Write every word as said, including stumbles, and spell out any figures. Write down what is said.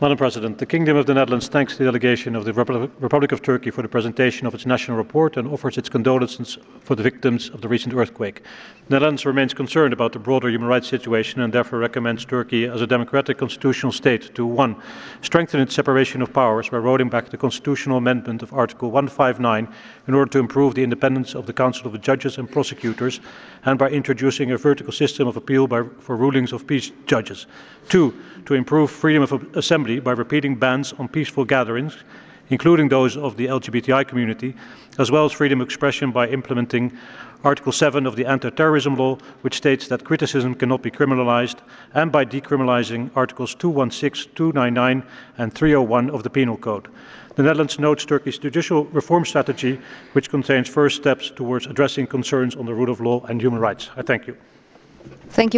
Madam President, the Kingdom of the Netherlands thanks the delegation of the Republic of Turkey for the presentation of its national report and offers its condolences for the victims of the recent earthquake. The Netherlands remains concerned about the broader human rights situation and therefore recommends Turkey as a democratic constitutional state to one strengthen its separation of powers by rolling back the constitutional amendment of Article one fifty-nine in order to improve the independence of the Council of the Judges and Prosecutors and by introducing a vertical system of appeal by, for rulings of peace judges. Two, to improve freedom of assembly by repealing bans on peaceful gatherings, including those of the L G B T I community, as well as freedom of expression by implementing Article seven of the anti-terrorism law, which states that criticism cannot be criminalized, and by decriminalizing Articles two sixteen, two ninety-nine and three oh one of the Penal Code. The Netherlands notes Turkey's judicial reform strategy, which contains first steps towards addressing concerns on the rule of law and human rights. I thank you. Thank you.